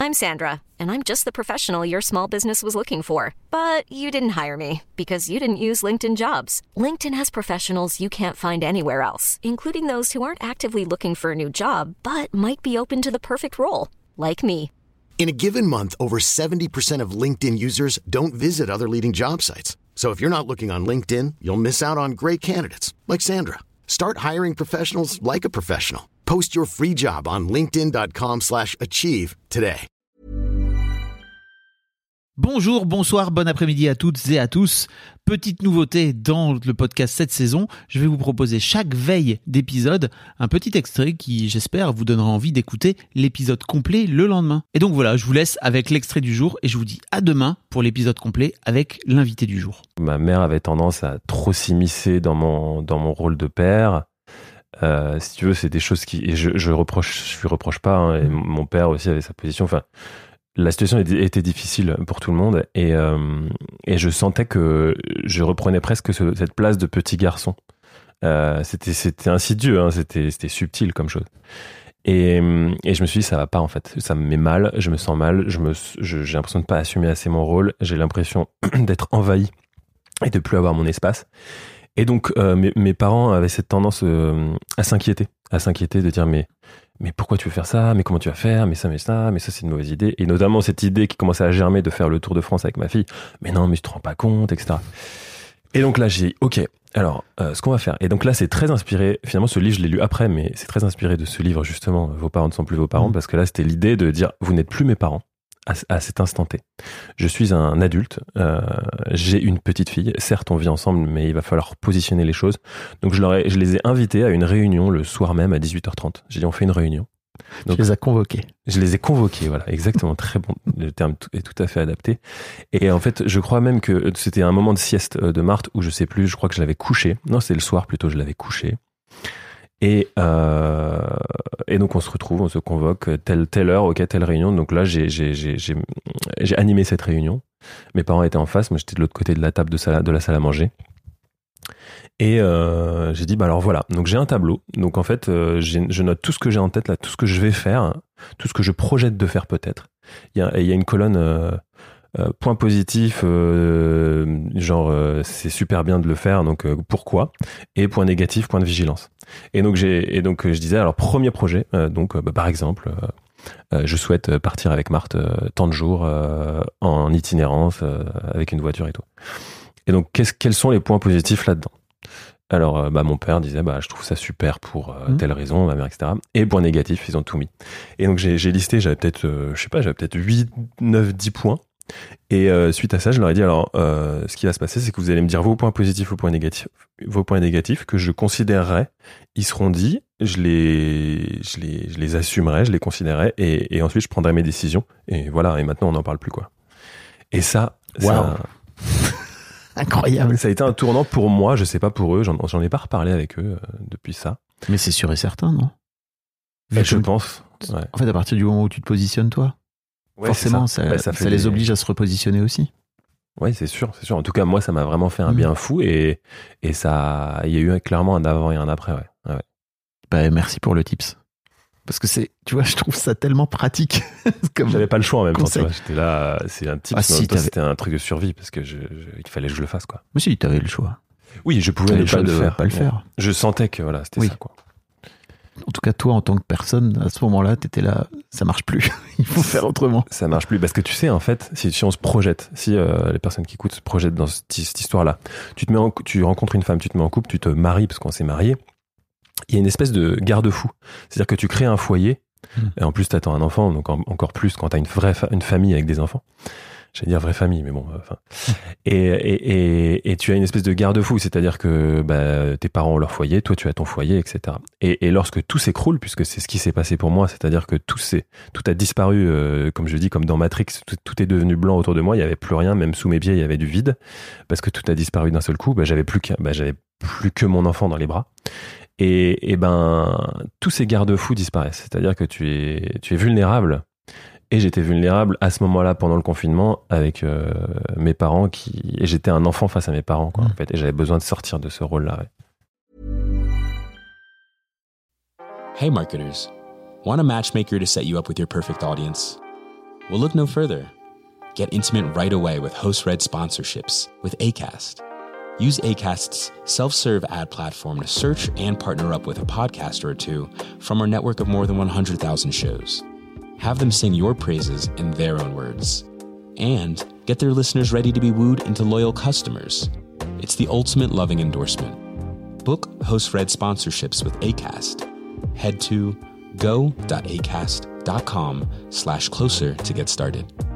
I'm Sandra, and I'm just the professional your small business was looking for. But you didn't hire me because you didn't use LinkedIn Jobs. LinkedIn has professionals you can't find anywhere else, including those who aren't actively looking for a new job, but might be open to the perfect role, like me. In a given month, over 70% of LinkedIn users don't visit other leading job sites. So if you're not looking on LinkedIn, you'll miss out on great candidates like Sandra. Start hiring professionals like a professional. Post your free job on linkedin.com/achieve today. Bonjour, bonsoir, bon après-midi à toutes et à tous. Petite nouveauté dans le podcast cette saison, je vais vous proposer chaque veille d'épisode un petit extrait qui, j'espère, vous donnera envie d'écouter l'épisode complet le lendemain. Et donc voilà, je vous laisse avec l'extrait du jour et je vous dis à demain pour l'épisode complet avec l'invité du jour. Ma mère avait tendance à trop s'immiscer dans mon rôle de père. Si tu veux, c'est des choses qui... Et je lui reproche pas, hein, et mon père aussi avait sa position, enfin... La situation était difficile pour tout le monde et je sentais que je reprenais presque cette place de petit garçon. C'était insidieux, hein, c'était subtil comme chose. Et je me suis dit, ça va pas en fait. Ça me met mal, je me sens mal, j'ai l'impression de pas assumer assez mon rôle, j'ai l'impression d'être envahi et de plus avoir mon espace. Et donc, mes parents avaient cette tendance à s'inquiéter, de dire mais pourquoi tu veux faire ça? Mais comment tu vas faire? Mais ça, c'est une mauvaise idée. Et notamment cette idée qui commençait à germer de faire le Tour de France avec ma fille. Mais non, mais tu te rends pas compte, etc. Et donc là, j'ai dit, ok, alors, ce qu'on va faire. Et donc là, c'est très inspiré. Finalement, ce livre, je l'ai lu après, mais c'est très inspiré de ce livre, justement, Vos parents ne sont plus vos parents, parce que là, c'était l'idée de dire, vous n'êtes plus mes parents à cet instant T. Je suis un adulte, j'ai une petite fille, certes on vit ensemble, mais il va falloir positionner les choses. Donc je les ai invités à une réunion le soir même à 18h30. J'ai dit on fait une réunion. Donc, je les ai convoqués. Je les ai convoqués, voilà, exactement, très bon, le terme est tout à fait adapté. Et en fait, je crois même que c'était un moment de sieste de Marthe où je sais plus, je crois que je l'avais couché. Non, c'est le soir plutôt, je l'avais couché. Et donc on se retrouve, on se convoque, telle heure, ok, telle réunion. Donc là, j'ai animé cette réunion. Mes parents étaient en face, moi j'étais de l'autre côté de la table de la salle à manger. Et j'ai dit, bah alors voilà, donc j'ai un tableau. Donc en fait, je note tout ce que j'ai en tête là, tout ce que je vais faire, tout ce que je projette de faire peut-être. Il y a une colonne... point positif, c'est super bien de le faire, donc pourquoi? Et point négatif, point de vigilance. Et donc je disais alors premier projet, par exemple, je souhaite partir avec Marthe tant de jours en itinérance avec une voiture et tout. Et donc quels sont les points positifs là-dedans? Alors mon père disait je trouve ça super pour telle raison, ma mère, etc. Et point négatif, ils ont tout mis. Et donc j'ai listé, j'avais peut-être 8, 9, 10 points. Et suite à ça, je leur ai dit alors, ce qui va se passer, c'est que vous allez me dire vos points positifs, vos points négatifs que je considérerai, ils seront dits, je les assumerai, je les considérerai, et ensuite je prendrai mes décisions. Et voilà. Et maintenant, on n'en parle plus, quoi. Et ça, incroyable. Ça a été un tournant pour moi. Je sais pas pour eux. J'en ai pas reparlé avec eux depuis ça. Mais c'est sûr et certain, non? Je pense. Ouais. En fait, à partir du moment où tu te positionnes, toi. Ouais, forcément, ça les oblige à se repositionner aussi. Oui, c'est sûr. En tout cas, moi, ça m'a vraiment fait un bien fou et ça, il y a eu clairement un avant et un après, ouais. Merci pour le tips. Parce que tu vois, je trouve ça tellement pratique. J'avais pas le choix en même temps, tu vois. J'étais là, c'est un tips, c'était un truc de survie parce que il fallait que je le fasse, quoi. Mais si, t'avais le choix. Oui, je pouvais ne pas le faire. faire. Je sentais que, voilà, c'était ça, quoi. En tout cas, toi, en tant que personne, à ce moment-là, t'étais là, ça marche plus. Il faut faire autrement. Ça marche plus. Parce que tu sais, en fait, si on se projette, si les personnes qui écoutent se projettent dans cette histoire-là, tu rencontres une femme, tu te mets en couple, tu te maries parce qu'on s'est mariés, il y a une espèce de garde-fou. C'est-à-dire que tu crées un foyer, et en plus, t'attends un enfant, donc encore plus quand t'as une famille avec des enfants. J'allais dire vraie famille, mais bon, enfin. Et tu as une espèce de garde-fou, c'est-à-dire que tes parents ont leur foyer, toi tu as ton foyer, etc. Et lorsque tout s'écroule, puisque c'est ce qui s'est passé pour moi, c'est-à-dire que tout a disparu, comme je dis, comme dans Matrix, tout est devenu blanc autour de moi, il n'y avait plus rien, même sous mes pieds il y avait du vide, parce que tout a disparu d'un seul coup. J'avais plus que mon enfant dans les bras. Et tous ces garde-fous disparaissent, c'est-à-dire que tu es vulnérable. Et j'étais vulnérable à ce moment-là pendant le confinement avec mes parents et j'étais un enfant face à mes parents, quoi, en fait, et j'avais besoin de sortir de ce rôle-là. Ouais. Hey marketers, want a matchmaker to set you up with your perfect audience? Well, look no further. Get intimate right away with host-read sponsorships with Acast. Use Acast's self-serve ad platform to search and partner up with a podcaster or two from our network of more than 100,000 shows. Have them sing your praises in their own words. And get their listeners ready to be wooed into loyal customers. It's the ultimate loving endorsement. Book host-read sponsorships with Acast. Head to go.acast.com/closer to get started.